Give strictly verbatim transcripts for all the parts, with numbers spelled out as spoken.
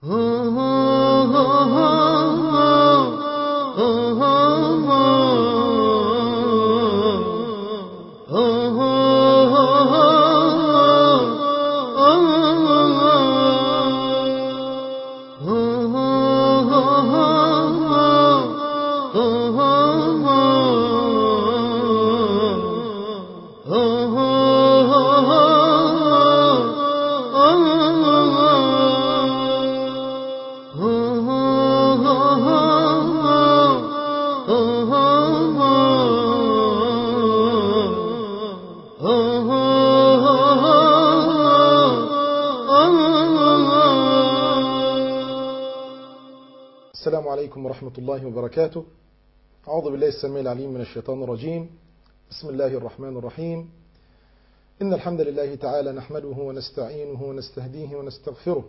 السلام عليكم ورحمة الله وبركاته. أعوذ بالله السميع العليم من الشيطان الرجيم. بسم الله الرحمن الرحيم. إن الحمد لله تعالى نحمده ونستعينه ونستهديه ونستغفره،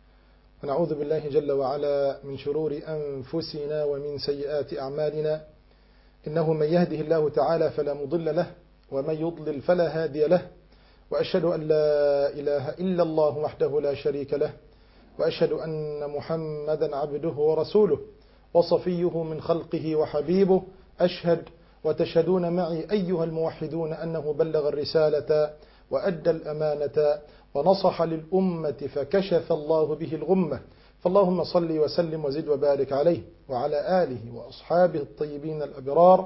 ونعوذ بالله جل وعلا من شرور أنفسنا ومن سيئات أعمالنا، إنه من يهده الله تعالى فلا مضل له، ومن يضلل فلا هادي له، وأشهد أن لا إله إلا الله وحده لا شريك له، وأشهد أن محمدا عبده ورسوله وصفيه من خلقه وحبيبه. أشهد وتشهدون معي أيها الموحدون أنه بلغ الرسالة وأدى الأمانة ونصح للأمة فكشف الله به الغمة، فاللهم صل وسلم وزد وبارك عليه وعلى آله وأصحابه الطيبين الأبرار.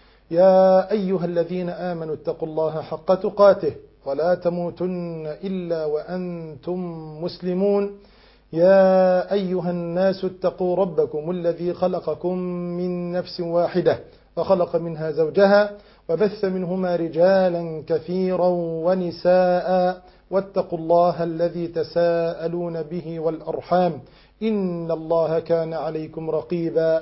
يا أيها الذين آمنوا اتقوا الله حق تقاته ولا تموتن إلا وأنتم مسلمون. يا أيها الناس اتقوا ربكم الذي خلقكم من نفس واحدة وخلق منها زوجها وبث منهما رجالا كثيرا ونساء، واتقوا الله الذي تساءلون به والأرحام إن الله كان عليكم رقيبا.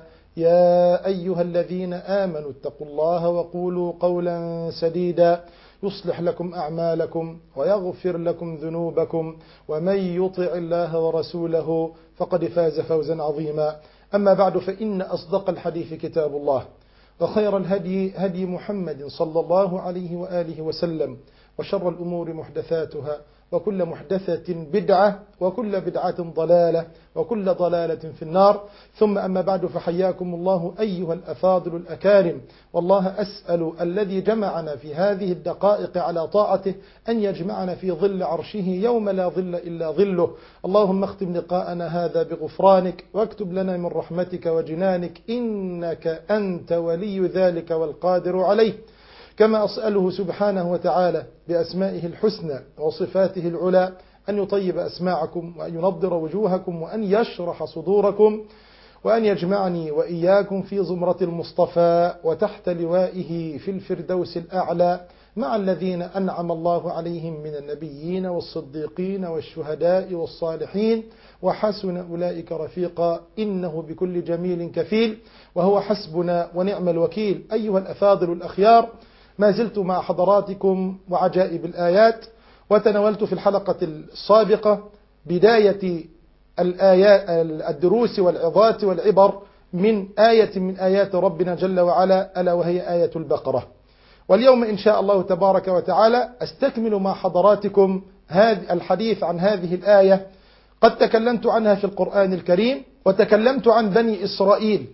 يا أيها الذين آمنوا اتقوا الله وقولوا قولا سديدا يصلح لكم أعمالكم ويغفر لكم ذنوبكم، ومن يطع الله ورسوله فقد فاز فوزا عظيما. أما بعد، فإن أصدق الحديث كتاب الله، وخير الهدي هدي محمد صلى الله عليه وآله وسلم، وشر الأمور محدثاتها، وكل محدثة بدعة، وكل بدعة ضلالة، وكل ضلالة في النار. ثم أما بعد، فحياكم الله أيها الأفاضل الأكارم، والله أسأل الذي جمعنا في هذه الدقائق على طاعته أن يجمعنا في ظل عرشه يوم لا ظل إلا ظله. اللهم اختم لقاءنا هذا بغفرانك، واكتب لنا من رحمتك وجنانك، إنك أنت ولي ذلك والقادر عليه. كما أسأله سبحانه وتعالى بأسمائه الحسنى وصفاته العلى أن يطيب أسماعكم، وأن ينضر وجوهكم، وأن يشرح صدوركم، وأن يجمعني وإياكم في زمرة المصطفى وتحت لوائه في الفردوس الأعلى مع الذين أنعم الله عليهم من النبيين والصديقين والشهداء والصالحين، وحسن أولئك رفيقا، إنه بكل جميل كفيل، وهو حسبنا ونعم الوكيل. أيها الأفاضل الأخيار، ما زلت مع حضراتكم وعجائب الآيات، وتناولت في الحلقة السابقة بداية الآيات الدروس والعظات والعبر من آية من آيات ربنا جل وعلا، ألا وهي آية البقرة. واليوم إن شاء الله تبارك وتعالى أستكمل مع حضراتكم هذا الحديث عن هذه الآية. قد تكلمت عنها في القرآن الكريم، وتكلمت عن بني إسرائيل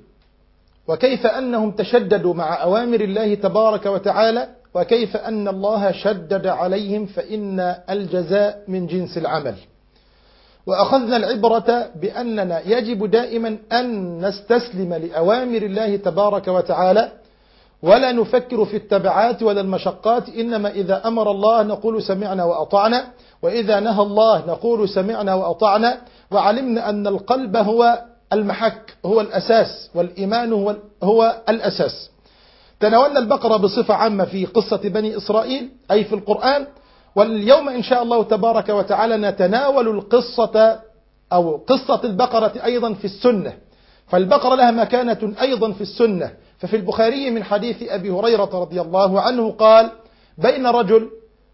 وكيف أنهم تشددوا مع أوامر الله تبارك وتعالى، وكيف أن الله شدد عليهم، فإن الجزاء من جنس العمل. وأخذنا العبرة بأننا يجب دائما أن نستسلم لأوامر الله تبارك وتعالى، ولا نفكر في التبعات ولا المشقات. إنما إذا أمر الله نقول سمعنا وأطعنا، وإذا نهى الله نقول سمعنا وأطعنا، وعلمنا أن القلب هو المحك، هو الأساس، والإيمان هو, هو الأساس. تناولنا البقرة بصفة عامة في قصة بني إسرائيل أي في القرآن، واليوم إن شاء الله تبارك وتعالى نتناول القصة أو قصة البقرة أيضا في السنة، فالبقرة لها مكانة أيضا في السنة. ففي البخاري من حديث أبي هريرة رضي الله عنه قال: بين رجل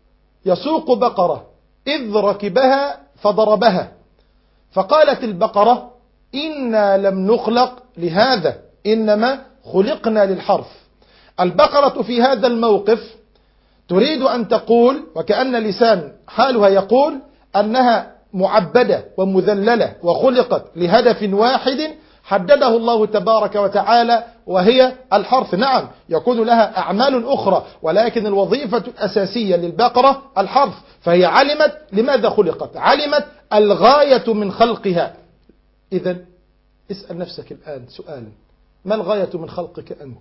يسوق بقرة إذ ركبها فضربها، فقالت البقرة: إنا لم نخلق لهذا، إنما خلقنا للحرث. البقرة في هذا الموقف تريد أن تقول، وكأن لسان حالها يقول، أنها معبدة ومذللة وخلقت لهدف واحد حدده الله تبارك وتعالى، وهي الحرث. نعم يكون لها أعمال أخرى، ولكن الوظيفة الأساسية للبقرة الحرث، فهي علمت لماذا خلقت، علمت الغاية من خلقها. إذن اسأل نفسك الآن سؤالا: ما الغاية من خلقك أنت؟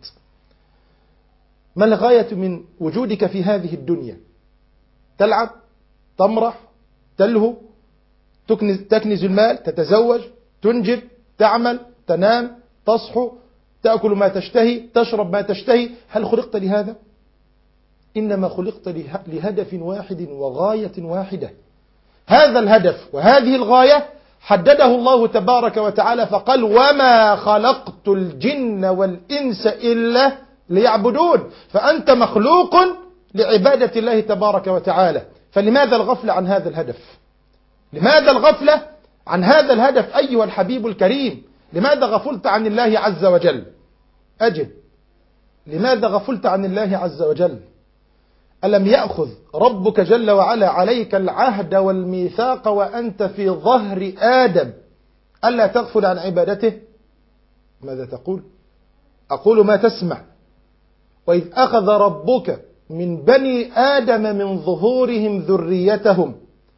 ما الغاية من وجودك في هذه الدنيا؟ تلعب، تمرح، تلهو، تكنز, تكنز المال، تتزوج، تنجب، تعمل، تنام، تصحو، تأكل ما تشتهي، تشرب ما تشتهي. هل خلقت لهذا؟ إنما خلقت لهدف واحد وغاية واحدة. هذا الهدف وهذه الغاية حدده الله تبارك وتعالى، فقال: وما خلقت الجن والإنس إلا ليعبدون. فأنت مخلوق لعبادة الله تبارك وتعالى، فلماذا الغفلة عن هذا الهدف؟ لماذا الغفلة عن هذا الهدف أيها الحبيب الكريم؟ لماذا غفلت عن الله عز وجل؟ أجب، لماذا غفلت عن الله عز وجل؟ ألم يأخذ ربك جل وعلا عليك العهد والميثاق وأنت في ظهر آدم ألا تغفل عن عبادته؟ ماذا تقول؟ أقول ما تسمع. وإذ أخذ ربك من بني آدم من ظهورهم ذريتهم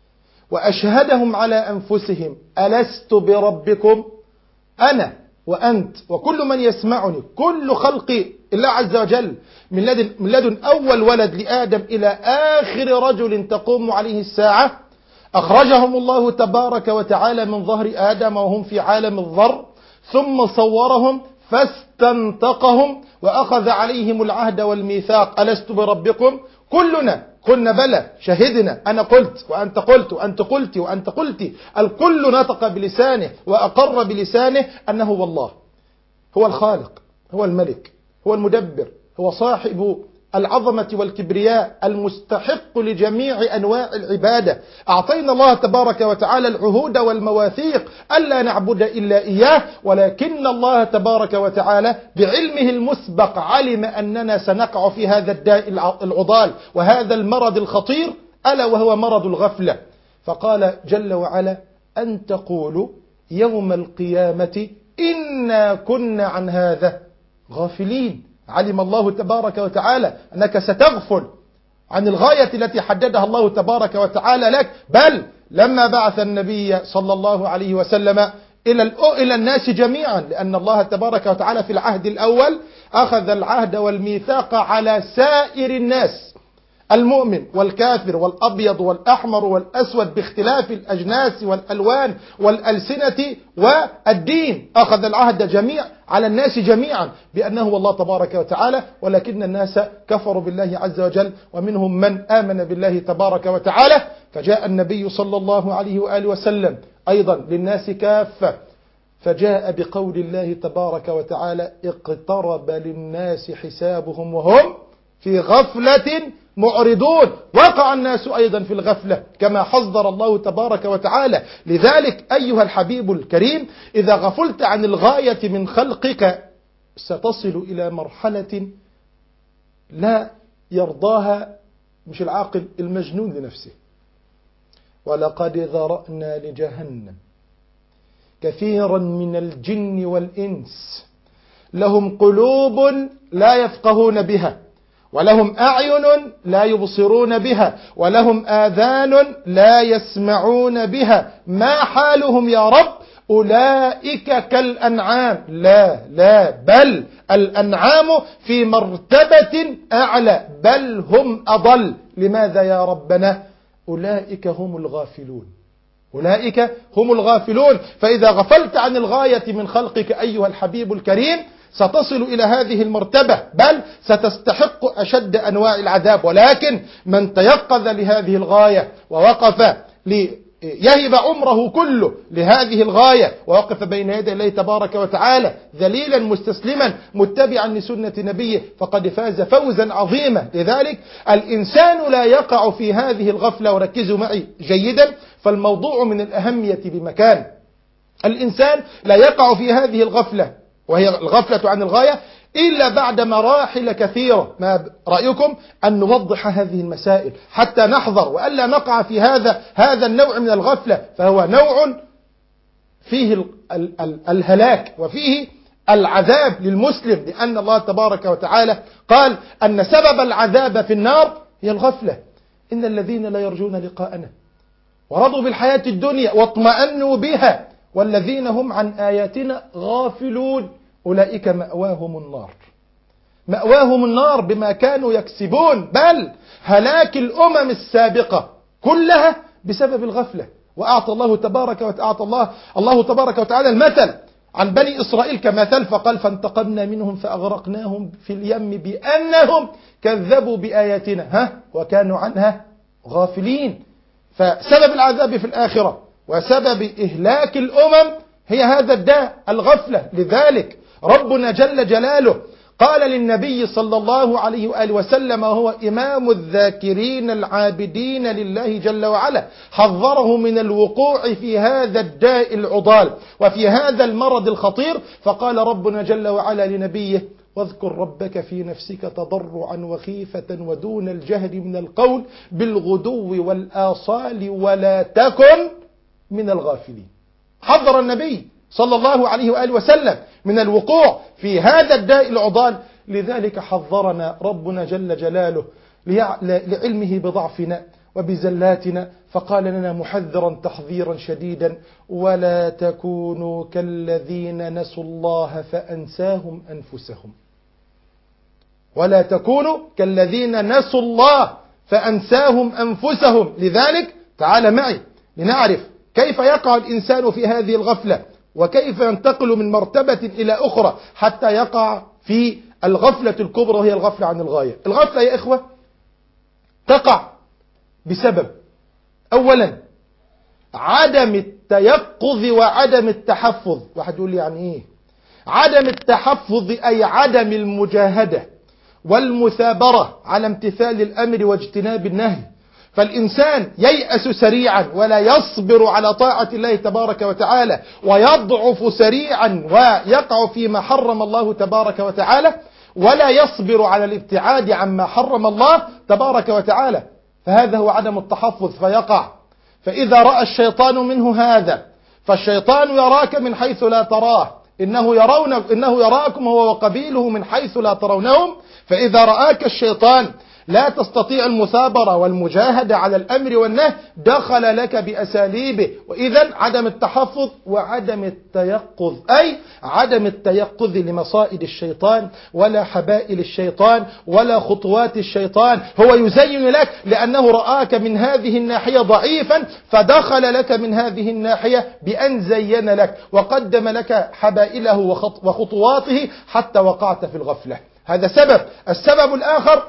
وأشهدهم على أنفسهم ألست بربكم؟ أنا وأنت وكل من يسمعني، كل خلق الله عز وجل، من لدن, من لدن أول ولد لآدم إلى آخر رجل تقوم عليه الساعة، أخرجهم الله تبارك وتعالى من ظهر آدم وهم في عالم الذر، ثم صورهم فاستنطقهم وأخذ عليهم العهد والميثاق: ألست بربكم؟ كلنا قلنا بلى، شهدنا، أنا قلت وأنت قلت وأنت قلت وأنت قلت. الكل نطق بلسانه وأقر بلسانه أنه هو الله، هو الخالق، هو الملك، هو المدبر، هو صاحب العظمة والكبرياء، المستحق لجميع أنواع العبادة. أعطينا الله تبارك وتعالى العهود والمواثيق ألا نعبد إلا إياه، ولكن الله تبارك وتعالى بعلمه المسبق علم أننا سنقع في هذا الداء العضال وهذا المرض الخطير، ألا وهو مرض الغفلة. فقال جل وعلا: أن تقولوا يوم القيامة إنا كنا عن هذا غافلين. علم الله تبارك وتعالى أنك ستغفل عن الغاية التي حددها الله تبارك وتعالى لك، بل لما بعث النبي صلى الله عليه وسلم إلى إلى الناس جميعا، لأن الله تبارك وتعالى في العهد الأول أخذ العهد والميثاق على سائر الناس، المؤمن والكافر والأبيض والأحمر والأسود باختلاف الأجناس والألوان والألسنة والدين. أخذ العهد جميع على الناس جميعا بأنه هو الله تبارك وتعالى، ولكن الناس كفروا بالله عز وجل، ومنهم من آمن بالله تبارك وتعالى. فجاء النبي صلى الله عليه وآله وسلم أيضا للناس كافة، فجاء بقول الله تبارك وتعالى: اقترب للناس حسابهم وهم في غفلة معرضون. وقع الناس أيضا في الغفلة كما حذر الله تبارك وتعالى. لذلك أيها الحبيب الكريم، إذا غفلت عن الغاية من خلقك ستصل إلى مرحلة لا يرضاها مش العاقل، المجنون لنفسه. ولقد ذرأنا لجهنم كثيرا من الجن والإنس لهم قلوب لا يفقهون بها، ولهم أعين لا يبصرون بها، ولهم آذان لا يسمعون بها، ما حالهم يا رب؟ أولئك كالأنعام. لا لا بل الأنعام في مرتبة أعلى، بل هم أضل. لماذا يا ربنا؟ أولئك هم الغافلون، أولئك هم الغافلون. فإذا غفلت عن الغاية من خلقك أيها الحبيب الكريم ستصل إلى هذه المرتبة، بل ستستحق أشد أنواع العذاب. ولكن من تيقظ لهذه الغاية ووقف ليهب عمره كله لهذه الغاية، ووقف بين يدي الله تبارك وتعالى ذليلا مستسلما متبعا لسنة نبيه، فقد فاز فوزا عظيما. لذلك الإنسان لا يقع في هذه الغفلة، وركزوا معي جيدا فالموضوع من الأهمية بمكان. الإنسان لا يقع في هذه الغفلة، وهي الغفلة عن الغاية، إلا بعد مراحل كثيرة. ما رأيكم أن نوضح هذه المسائل حتى نحذر وألا نقع في هذا هذا النوع من الغفلة، فهو نوع فيه ال ال ال الهلاك وفيه العذاب للمسلم، لأن الله تبارك وتعالى قال أن سبب العذاب في النار هي الغفلة. إن الذين لا يرجون لقاءنا ورضوا بالحياة الدنيا واطمأنوا بها والذين هم عن آياتنا غافلون أولئك مأواهم النار. مأواهم النار بما كانوا يكسبون، بل هلاك الأمم السابقة كلها بسبب الغفلة. وأعطى الله تبارك وتعالى الله الله تبارك وتعالى المثل عن بني إسرائيل كمثل، فقال فانتقمنا منهم فأغرقناهم في اليم بأنهم كذبوا بآياتنا ها وكانوا عنها غافلين. فسبب العذاب في الآخرة وسبب إهلاك الأمم هي هذا الداء، الغفلة. لذلك ربنا جل جلاله قال للنبي صلى الله عليه وآله وسلم وهو إمام الذاكرين العابدين لله جل وعلا، حذره من الوقوع في هذا الداء العضال وفي هذا المرض الخطير، فقال ربنا جل وعلا لنبيه واذكر ربك في نفسك تضرعا وخيفة ودون الجهر من القول بالغدو والآصال ولا تكن من الغافلين. حذر النبي صلى الله عليه وآله وسلم من الوقوع في هذا الداء العضال. لذلك حذرنا ربنا جل جلاله لعلمه بضعفنا وبزلاتنا، فقال لنا محذرا تحذيرا شديدا ولا تكونوا كالذين نسوا الله فأنساهم أنفسهم. ولا تكونوا كالذين نسوا الله فأنساهم أنفسهم. لذلك تعال معي لنعرف كيف يقع الإنسان في هذه الغفلة وكيف ينتقل من مرتبة إلى أخرى حتى يقع في الغفلة الكبرى وهي الغفلة عن الغاية. الغفلة يا إخوة تقع بسبب أولا عدم التيقظ وعدم التحفظ. واحد يقول لي يعني إيه عدم التحفظ؟ أي عدم المجاهدة والمثابرة على امتثال الأمر واجتناب النهي. فالإنسان ييأس سريعا ولا يصبر على طاعة الله تبارك وتعالى ويضعف سريعا ويقع فيما حرم الله تبارك وتعالى ولا يصبر على الابتعاد عما حرم الله تبارك وتعالى، فهذا هو عدم التحفظ فيقع. فإذا رأى الشيطان منه هذا، فالشيطان يراك من حيث لا تراه، إنه يرون إنه يراكم هو وقبيله من حيث لا ترونهم. فإذا رآك الشيطان لا تستطيع المثابرة والمجاهدة على الأمر والنهي دخل لك بأساليبه. وإذا عدم التحفظ وعدم التيقظ، أي عدم التيقظ لمصائد الشيطان ولا حبائل الشيطان ولا خطوات الشيطان. هو يزين لك لأنه رآك من هذه الناحية ضعيفا فدخل لك من هذه الناحية بأن زين لك وقدم لك حبائله وخطواته حتى وقعت في الغفلة. هذا سبب. السبب الآخر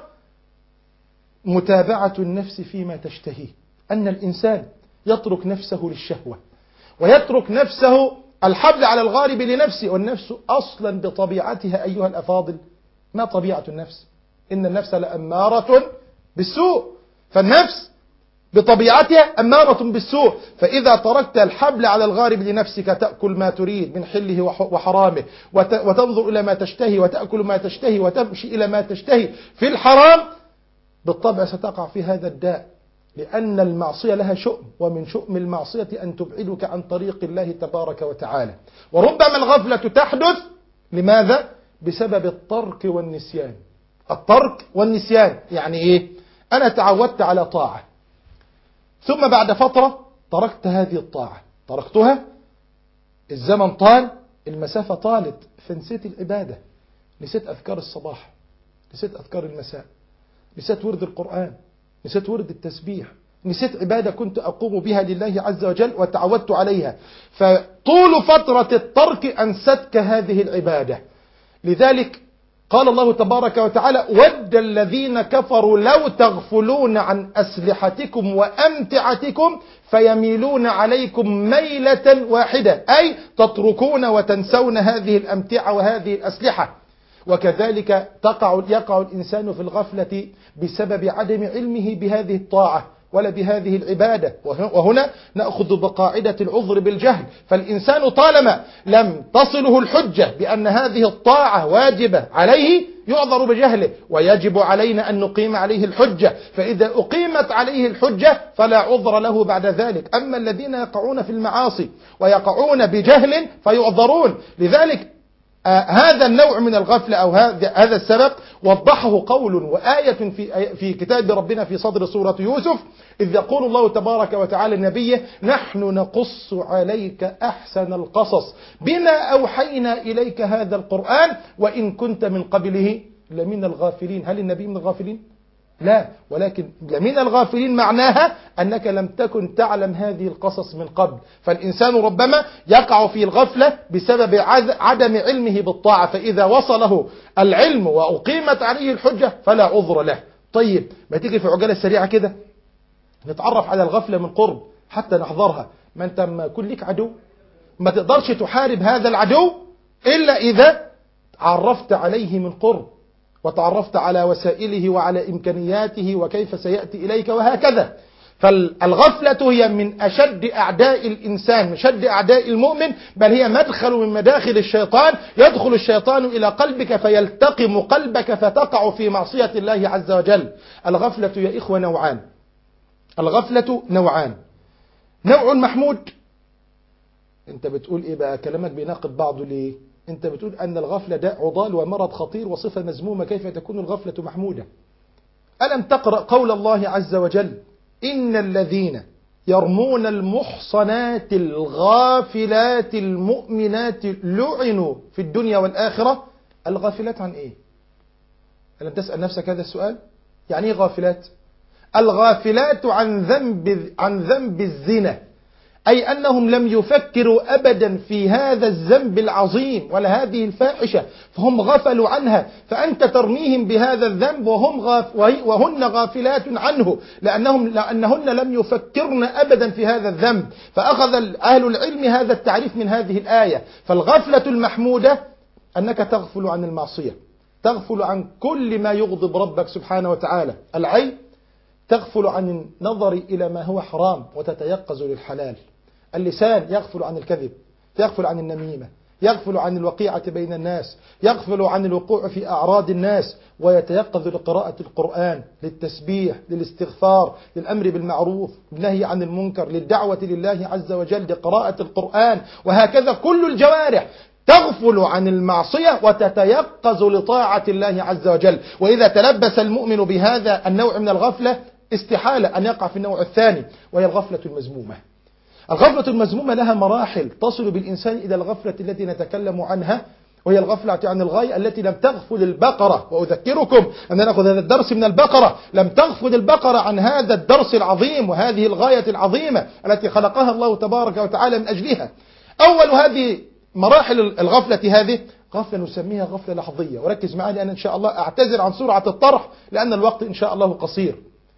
متابعة النفس فيما تشتهي، أن الإنسان يترك نفسه للشهوة ويترك نفسه الحبل على الغارب لنفسه. والنفس أصلا بطبيعتها أيها الأفاضل ما طبيعة النفس؟ إن النفس لأمارة بالسوء، فالنفس بطبيعتها أمارة بالسوء. فإذا تركت الحبل على الغارب لنفسك تأكل ما تريد من حله وحرامه وتنظر إلى ما تشتهي وتأكل ما تشتهي وتمشي إلى ما تشتهي في الحرام، بالطبع ستقع في هذا الداء، لأن المعصية لها شؤم، ومن شؤم المعصية أن تبعدك عن طريق الله تبارك وتعالى. وربما الغفلة تحدث لماذا؟ بسبب الترك والنسيان. الترك والنسيان يعني إيه؟ أنا تعودت على طاعة ثم بعد فترة تركت هذه الطاعة، تركتها، الزمن طال، المسافة طالت، فنسيت العبادة، نسيت أذكار الصباح، نسيت أذكار المساء، نسيت ورد القرآن، نسيت ورد التسبيح، نسيت عبادة كنت أقوم بها لله عز وجل وتعودت عليها. فطول فترة الترك أنستك هذه العبادة. لذلك قال الله تبارك وتعالى ود الذين كفروا لو تغفلون عن أسلحتكم وأمتعتكم فيميلون عليكم ميلة واحدة، أي تتركون وتنسون هذه الأمتعة وهذه الأسلحة. وكذلك تقع يقع الإنسان في الغفلة بسبب عدم علمه بهذه الطاعة ولا بهذه العبادة. وهنا نأخذ بقاعدة العذر بالجهل، فالإنسان طالما لم تصله الحجة بأن هذه الطاعة واجبة عليه يعذر بجهله، ويجب علينا أن نقيم عليه الحجة، فإذا أقيمت عليه الحجة فلا عذر له بعد ذلك. أما الذين يقعون في المعاصي ويقعون بجهل فيعذرون. لذلك آه هذا النوع من الغفلة أو هذا السبب وضحه قول وآية في, في كتاب ربنا في صدر سورة يوسف، إذ يقول الله تبارك وتعالى لنبيه: نحن نقص عليك أحسن القصص بما أوحينا إليك هذا القرآن وإن كنت من قبله لمن الغافلين. هل النبي من الغافلين؟ لا، ولكن لمن الغافلين معناها أنك لم تكن تعلم هذه القصص من قبل. فالإنسان ربما يقع في الغفلة بسبب عدم علمه بالطاعة، فإذا وصله العلم وأقيمت عليه الحجة فلا عذر له. طيب، ما تيجي في عجالة سريعة كده نتعرف على الغفلة من قرب حتى نحضرها. ما أنت ما يكون لك عدو ما تقدرش تحارب هذا العدو إلا إذا عرفت عليه من قرب، وتعرفت على وسائله وعلى إمكانياته وكيف سيأتي إليك وهكذا. فالغفلة هي من أشد أعداء الإنسان، من أشد أعداء المؤمن، بل هي مدخل من مداخل الشيطان. يدخل الشيطان إلى قلبك فيلتقم قلبك فتقع في معصية الله عز وجل. الغفلة يا إخوة نوعان. الغفلة نوعان: نوع محمود. أنت بتقول إيه بقى؟ كلامك بيناقض بعضه ليه؟ أنت بتقول أن الغفلة داء عضال ومرض خطير وصفة مذمومة، كيف تكون الغفلة محمودة؟ ألم تقرأ قول الله عز وجل: إن الذين يرمون المحصنات الغافلات المؤمنات لعنوا في الدنيا والآخرة. الغافلات عن إيه؟ ألم تسأل نفسك هذا السؤال؟ يعني إيه غافلات؟ الغافلات عن ذنب عن ذنب الزنا، أي أنهم لم يفكروا أبدا في هذا الذنب العظيم ولا هذه الفاحشة، فهم غفلوا عنها. فأنت ترميهم بهذا الذنب وهم غاف وهن غافلات عنه، لأنهم لأنهن لم يفكرن أبدا في هذا الذنب. فأخذ أهل العلم هذا التعريف من هذه الآية. فالغفلة المحمودة أنك تغفل عن المعصية، تغفل عن كل ما يغضب ربك سبحانه وتعالى. العين تغفل عن النظر إلى ما هو حرام وتتيقظ للحلال. اللسان يغفل عن الكذب، يغفل عن النميمة، يغفل عن الوقيعة بين الناس، يغفل عن الوقوع في أعراض الناس، ويتيقظ لقراءة القرآن، للتسبيح، للاستغفار، للأمر بالمعروف، للنهي عن المنكر، للدعوة لله عز وجل، لقراءة القرآن، وهكذا كل الجوارح تغفل عن المعصية وتتيقظ لطاعة الله عز وجل. وإذا تلبس المؤمن بهذا النوع من الغفلة استحالة أن يقع في النوع الثاني، وهي الغفلة المذمومة. الغفلة المذمومة لها مراحل تصل بالإنسان إلى الغفلة التي نتكلم عنها، وهي الغفلة عن الغاية التي لم تغفل البقرة. وأذكركم أن نأخذ هذا الدرس من البقرة. لم تغفل البقرة عن هذا الدرس العظيم وهذه الغاية العظيمة التي خلقها الله تبارك وتعالى من أجلها. أول هذه مراحل الغفلة هذه غفلة نسميها غفلة لحظية. وركز معي لأن إن شاء الله أعتذر عن سرعة الطرح لأن الوقت إن شاء الله قصير.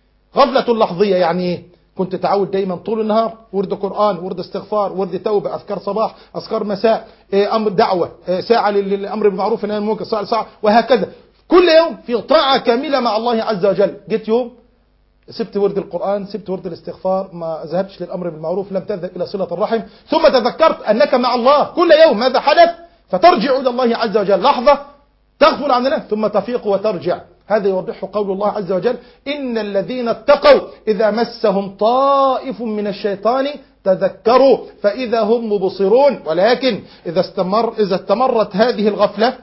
غفلة لحظية يعني إيه؟ كنت تعود دايما طول النهار ورد قرآن، ورد استغفار، ورد توبة، أذكار صباح، أذكار مساء، أمر دعوة، ساعة للأمر بالمعروف والنهي عن المنكر، ساعة ساعة وهكذا، كل يوم في طاعة كاملة مع الله عز وجل. جيت يوم سبت ورد القرآن، سبت ورد الاستغفار، ما ذهبتش للأمر بالمعروف، لم تذهب إلى صلة الرحم، ثم تذكرت أنك مع الله كل يوم. ماذا حدث؟ فترجع إلى الله عز وجل لحظة تغفل عن الله ثم تفيق وترجع. هذا يوضح قول الله عز وجل: إن الذين اتقوا إذا مسهم طائف من الشيطان تذكروا فإذا هم مبصرون. ولكن إذا استمر إذا استمرت هذه الغفلة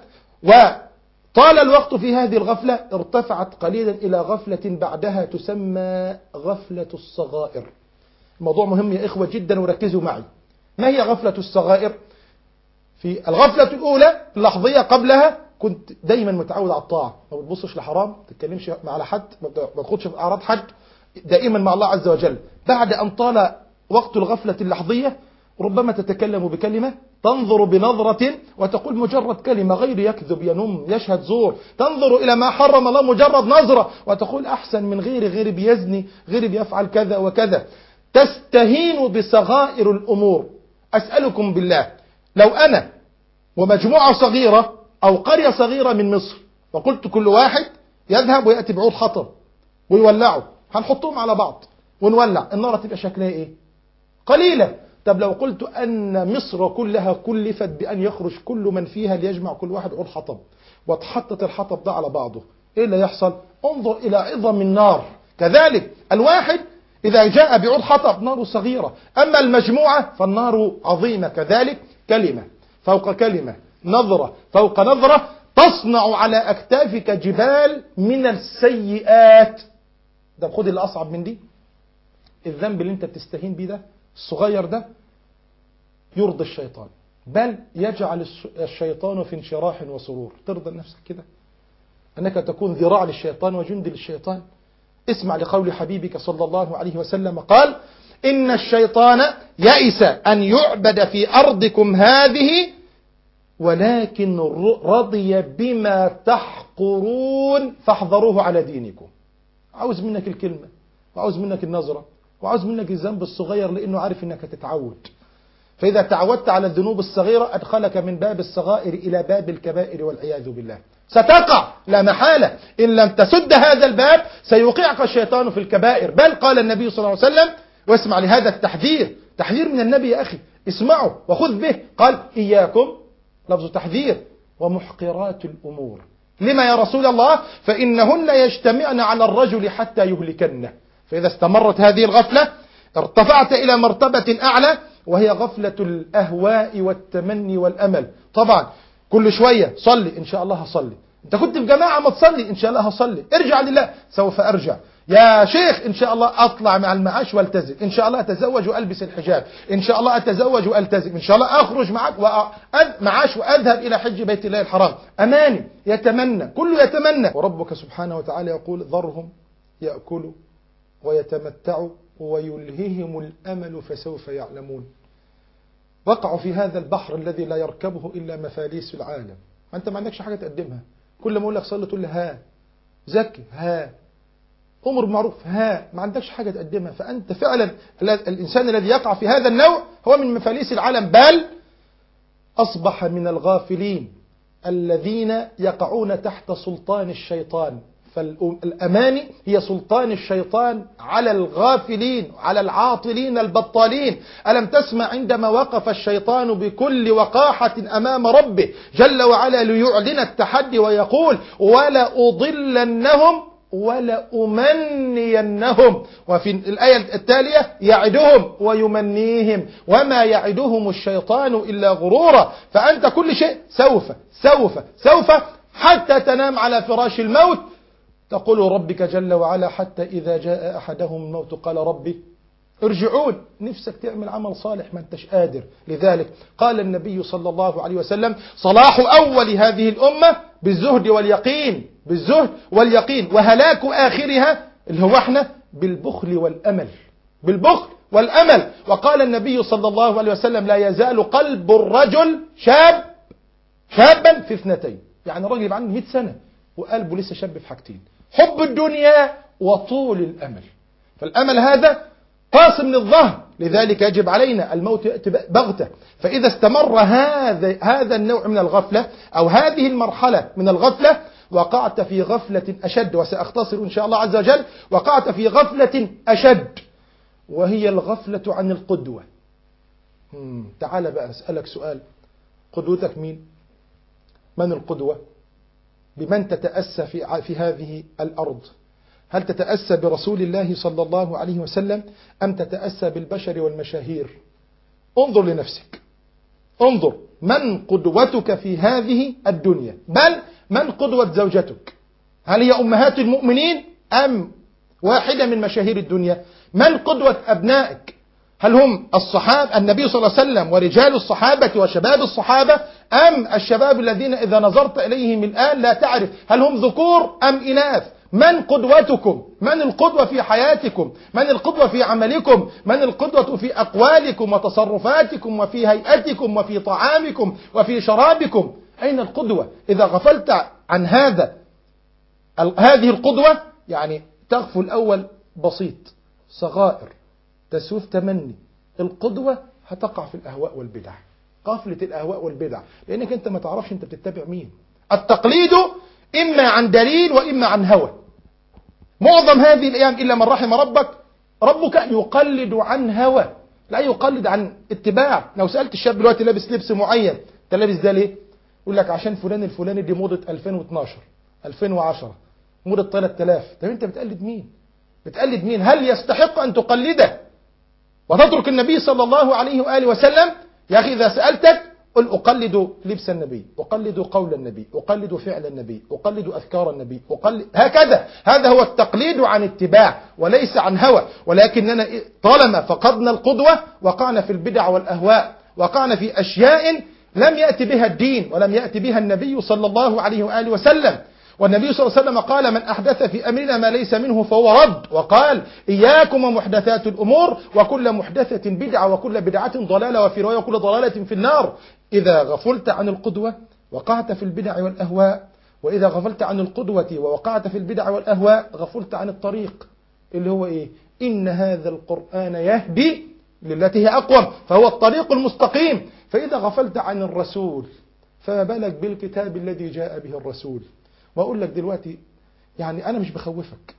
وطال الوقت في هذه الغفلة ارتفعت قليلا إلى غفلة بعدها تسمى غفلة الصغائر. الموضوع مهم يا إخوة جدا وركزوا معي. ما هي غفلة الصغائر؟ في الغفلة الأولى اللحظية قبلها كنت دايما متعود على الطاعة، ما بتبصش لحرام، ما تتكلمش مع حد، ما تاخدش في أعراض حد، دائما مع الله عز وجل. بعد أن طال وقت الغفلة اللحظية ربما تتكلم بكلمة، تنظر بنظرة وتقول مجرد كلمة، غير يكذب ينم يشهد زور، تنظر إلى ما حرم الله مجرد نظرة وتقول أحسن من غيري، غيري بيزني، غيري بيفعل كذا وكذا. تستهين بصغائر الأمور. أسألكم بالله، لو أنا ومجموعة صغيرة أو قرية صغيرة من مصر وقلت كل واحد يذهب ويأتي بعود حطب ويولعه، هنحطهم على بعض ونولع، النار تبقى شكلها ايه؟ قليلة. طب لو قلت أن مصر كلها كلفت بأن يخرج كل من فيها ليجمع كل واحد عود حطب، واتحطت الحطب ده على بعضه، ايه اللي يحصل؟ انظر إلى عظم النار. كذلك الواحد إذا جاء بعود حطب نار صغيرة، أما المجموعة فالنار عظيمة. كذلك كلمة فوق كلمة، نظرة فوق نظرة، تصنع على أكتافك جبال من السيئات. ده خد اللي أصعب من دي، الذنب اللي انت بتستهين بيه ده الصغير ده يرضي الشيطان، بل يجعل الشيطان في انشراح وسرور. ترضى نفسك كده أنك تكون ذراع للشيطان وجند للشيطان؟ اسمع لقول حبيبك صلى الله عليه وسلم قال: إن الشيطان يئس أن يعبد في أرضكم هذه ولكن رضي بما تحقرون فاحذروه على دينكم. عاوز منك الكلمة، وعاوز منك النظرة، وعاوز منك الذنب الصغير، لأنه عارف أنك تتعود. فإذا تعودت على الذنوب الصغيرة أدخلك من باب الصغائر إلى باب الكبائر والعياذ بالله. ستقع لا محالة، إن لم تسد هذا الباب سيوقعك الشيطان في الكبائر. بل قال النبي صلى الله عليه وسلم، واسمع لهذا التحذير، تحذير من النبي يا أخي، اسمعوا وخذ به. قال: إياكم، لفظ تحذير، ومحقرات الأمور. لما يا رسول الله؟ فإنهن يجتمعن على الرجل حتى يهلكنه. فإذا استمرت هذه الغفلة ارتفعت إلى مرتبة أعلى، وهي غفلة الأهواء والتمني والأمل. طبعا كل شوية صلي، إن شاء الله هصلي. أنت كنت في جماعة ما تصلي، إن شاء الله هصلي. ارجع لله، سوف أرجع. يا شيخ إن شاء الله أطلع مع المعاش والتزم، إن شاء الله أتزوج وألبس الحجاب، إن شاء الله أتزوج وألتزم، إن شاء الله أخرج معك ومعاش وأذهب إلى حج بيت الله الحرام. أماني، يتمنى، كله يتمنى. وربك سبحانه وتعالى يقول: ذرهم يأكلوا ويتمتعوا ويلههم الأمل فسوف يعلمون. وقعوا في هذا البحر الذي لا يركبه إلا مفاليس العالم. ما أنت ما عندكش حاجة تقدمها، كل ما أقول لك صلي تقول لي ها، زكي ها، أمر بالمعروف ها، ما عندكش حاجة تقدمها. فأنت فعلا الإنسان الذي يقع في هذا النوع هو من مفاليس العالم، بل أصبح من الغافلين الذين يقعون تحت سلطان الشيطان. فالأماني هي سلطان الشيطان على الغافلين، على العاطلين البطالين. ألم تسمع عندما وقف الشيطان بكل وقاحة أمام ربه جل وعلا ليعلن التحدي ويقول: ولا أضلنهم ولا أمنينهم. وفي الآية التالية: يعدهم ويمنيهم وما يعدهم الشيطان إلا غرورا. فأنت كل شيء سوف سوف سوف حتى تنام على فراش الموت تقول ربك جل وعلا: حتى إذا جاء أحدهم الموت قال ربي ارجعون. نفسك تعمل عمل صالح ما انتش قادر. لذلك قال النبي صلى الله عليه وسلم: صلاح أول هذه الأمة بالزهد واليقين، بالزهد واليقين، وهلاك آخرها اللي هو احنا بالبخل والأمل، بالبخل والأمل. وقال النبي صلى الله عليه وسلم: لا يزال قلب الرجل شاب شابا في اثنتين. يعني الراجل يبقى عنده مئة سنة وقلبه لسه شاب في حاجتين: حب الدنيا وطول الأمل. فالأمل هذا قاسم من الظهر، لذلك يجب علينا الموت يأتي بغتة. فإذا استمر هذا هذا النوع من الغفلة أو هذه المرحلة من الغفلة وقعت في غفلة أشد، وسأختصر إن شاء الله عز وجل. وقعت في غفلة أشد وهي الغفلة عن القدوة. تعال بقى أسألك سؤال: قدوتك مين؟ من القدوة؟ بمن تتأسى في, في هذه الأرض؟ هل تتأسى برسول الله صلى الله عليه وسلم أم تتأسى بالبشر والمشاهير؟ انظر لنفسك، انظر من قدوتك في هذه الدنيا، بل من قدوة زوجتك؟ هل هي أمهات المؤمنين أم واحدة من مشاهير الدنيا؟ من قدوة أبنائك؟ هل هم الصحابة النبي صلى الله عليه وسلم ورجال الصحابة وشباب الصحابة أم الشباب الذين إذا نظرت إليهم الآن لا تعرف هل هم ذكور أم إناث؟ من قدوتكم؟ من القدوة في حياتكم؟ من القدوة في عملكم؟ من القدوة في أقوالكم وتصرفاتكم وفي هيئتكم وفي طعامكم وفي شرابكم؟ أين القدوة؟ إذا غفلت عن هذا هذه القدوة يعني تغفل الأول بسيط، صغائر، تسويف، تمني. القدوة هتقع في الأهواء والبدع، غفلة الأهواء والبدع، لأنك أنت ما تعرفش أنت بتتبع مين. التقليد إما عن دليل وإما عن هوى. معظم هذه الأيام إلا من رحم ربك ربك يقلد عن هوى، لا يقلد عن اتباع. لو سألت الشاب دلوقتي لابس لبس معين، انت لابس ده ليه؟ يقول لك عشان فلان الفلاني دي موضة ألفين واثناشر ألفين وعشرة، موضة ثلاثة آلاف. طب انت بتقلد مين؟ بتقلد مين؟ هل يستحق أن تقلده وتترك النبي صلى الله عليه وآله وسلم؟ يا أخي إذا سألتك قل أقلد لبس النبي، أقلد قول النبي، أقلد فعل النبي، أقلد أذكار النبي، أقلد هكذا. هذا هو التقليد عن اتباع وليس عن هوى. ولكننا طالما فقدنا القدوة وقعنا في البدع والأهواء، وقعنا في أشياء لم يأتي بها الدين ولم يأتي بها النبي صلى الله عليه وآله وسلم. والنبي صلى الله عليه وسلم قال: من أحدث في أمرنا ما ليس منه فهو رد. وقال: إياكم ومحدثات الأمور وكل محدثة بدعة وكل بدعة ضلالة، وفي رواية وكل ضلالة في النار. إذا غفلت عن القدوة وقعت في البدع والأهواء، وإذا غفلت عن القدوة ووقعت في البدع والأهواء غفلت عن الطريق اللي هو إيه؟ إن هذا القرآن يهدي للتي هي أقوم، فهو الطريق المستقيم. فإذا غفلت عن الرسول فما بالك بالكتاب الذي جاء به الرسول. وأقول لك دلوقتي، يعني أنا مش بخوفك،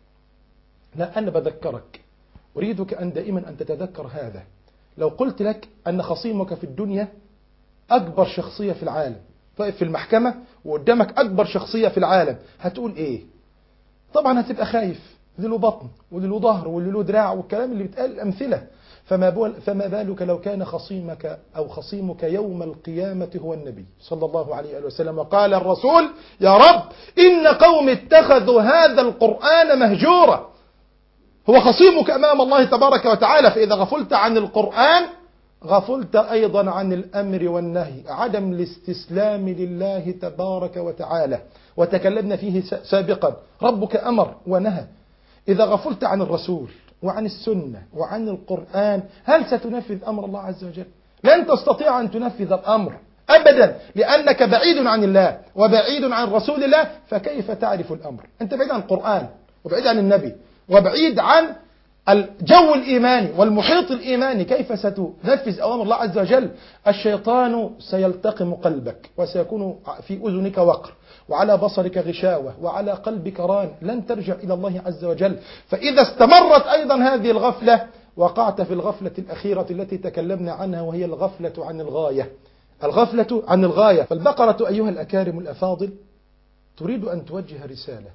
لا أنا بذكرك، أريدك أن دائما أن تتذكر هذا. لو قلت لك أن خصيمك في الدنيا أكبر شخصية في العالم، طيب في المحكمة وقدامك أكبر شخصية في العالم، هتقول إيه؟ طبعا هتبقى خايف، اللي له بطن واللي له ظهر واللي له دراع والكلام اللي بيتقال الأمثلة. فما, فما بالك لو كان خصيمك أو خصيمك يوم القيامة هو النبي صلى الله عليه وسلم. وقال الرسول: يا رب إن قوم اتخذوا هذا القرآن مهجورا. هو خصيمك أمام الله تبارك وتعالى. فإذا غفلت عن القرآن غفلت أيضا عن الأمر والنهي، عدم الاستسلام لله تبارك وتعالى، وتكلمنا فيه سابقا. ربك أمر ونهى. إذا غفلت عن الرسول وعن السنة وعن القرآن هل ستنفذ أمر الله عز وجل؟ لن تستطيع أن تنفذ الأمر أبدا، لأنك بعيد عن الله وبعيد عن رسول الله. فكيف تعرف الأمر؟ أنت بعيد عن القرآن وبعيد عن النبي وبعيد عن الجو الإيماني والمحيط الإيماني، كيف ستنفذ أوامر الله عز وجل؟ الشيطان سيلتقم قلبك وسيكون في أذنك وقر وعلى بصرك غشاوة وعلى قلبك ران، لن ترجع إلى الله عز وجل. فإذا استمرت أيضا هذه الغفلة وقعت في الغفلة الأخيرة التي تكلمنا عنها، وهي الغفلة عن الغاية. الغفلة عن الغاية. فالبقرة أيها الأكارم الأفاضل تريد أن توجه رسالة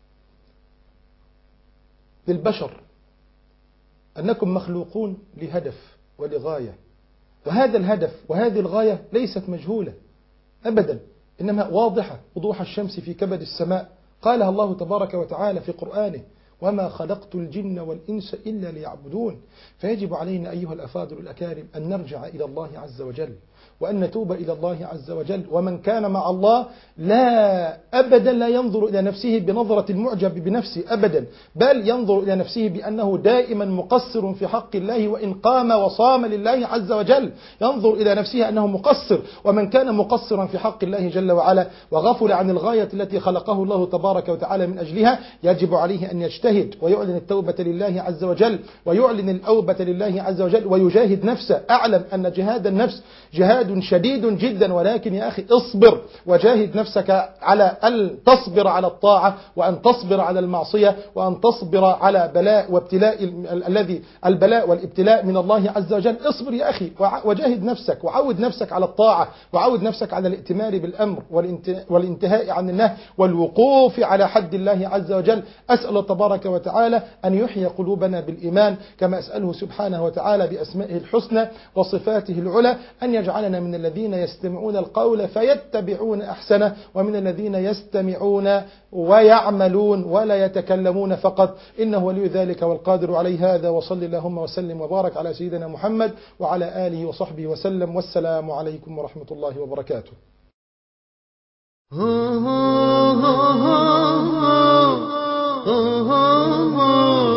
للبشر أنكم مخلوقون لهدف ولغاية، وهذا الهدف وهذه الغاية ليست مجهولة أبدا، إنما واضحة وضوح الشمس في كبد السماء. قالها الله تبارك وتعالى في قرآنه: وما خلقت الجن والإنس إلا ليعبدون. فيجب علينا أيها الأفاضل الأكارم أن نرجع إلى الله عز وجل وأن نتوب إلى الله عز وجل. ومن كان مع الله لا أبدا لا ينظر إلى نفسه بنظرة المعجب بنفسه أبدا، بل ينظر إلى نفسه بأنه دائما مقصر في حق الله، وإن قام وصام لله عز وجل ينظر إلى نفسه أنه مقصر. ومن كان مقصرا في حق الله جل وعلا وغفل عن الغاية التي خلقه الله تبارك وتعالى من أجلها، يجب عليه أن يجتهد ويعلن التوبة لله عز وجل، ويعلن الأوبة لله عز وجل، ويجاهد نفسه. أعلم أن جهاد النفس جهاد شديد جدا، ولكن يا أخي اصبر وجاهد نفسك على أن تصبر على الطاعة، وأن تصبر على المعصية، وأن تصبر على بلاء وابتلاء الذي البلاء والابتلاء من الله عز وجل. اصبر يا أخي وجاهد نفسك، وعود نفسك على الطاعة، وعود نفسك على الائتمار بالأمر والانتهاء عن النهي والوقوف على حد الله عز وجل. أسأل الله تبارك وتعالى أن يحيي قلوبنا بالإيمان، كما أسأله سبحانه وتعالى بأسمائه الحسنى وصفاته العلى أن يجعلنا من الذين يستمعون القول فيتبعون أحسنه، ومن الذين يستمعون ويعملون ولا يتكلمون فقط، إنه ولي ذلك والقادر عليه. هذا وصل اللهم وسلم وبارك على سيدنا محمد وعلى آله وصحبه وسلم، والسلام عليكم ورحمة الله وبركاته. Oh, oh, oh, oh, oh, oh, oh.